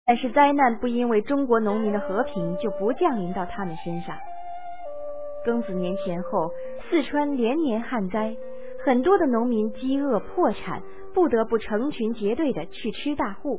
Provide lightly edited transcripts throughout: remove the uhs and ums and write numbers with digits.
但是灾难不因为中国农民的和平就不降临到他们身上。庚子年前后，四川连年旱灾，很多的农民饥饿破产，不得不成群结队的去吃大户。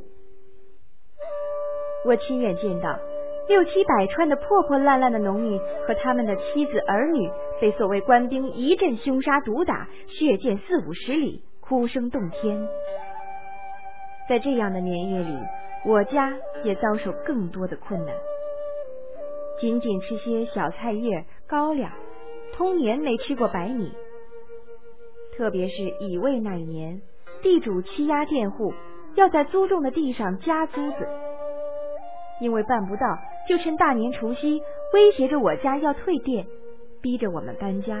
我亲眼见到6、7百穿的破破烂烂的农民和他们的妻子儿女被所谓官兵一阵凶杀毒打，血溅4、50里，哭声动天。在这样的年夜里，我家也遭受更多的困难，仅仅吃些小菜叶、高粱，通年没吃过白米。特别是乙未那一年，地主欺压佃户，要在租种的地上加租子，因为办不到，就趁大年除夕威胁着我家要退店，逼着我们搬家。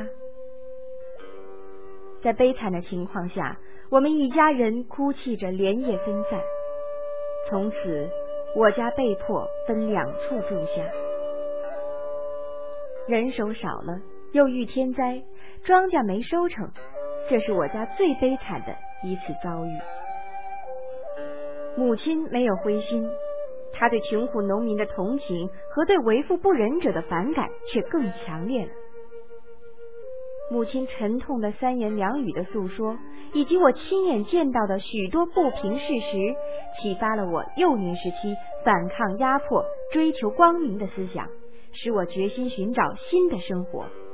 在悲惨的情况下，我们一家人哭泣着连夜分散，从此我家被迫分2处住下。人手少了，又遇天灾，庄稼没收成，这是我家最悲惨的一次遭遇。母亲没有灰心，她对穷苦农民的同情和对为富不仁者的反感却更强烈了。母亲沉痛的3言2语的诉说，以及我亲眼见到的许多不平事实，启发了我幼年时期反抗压迫、追求光明的思想，使我决心寻找新的生活。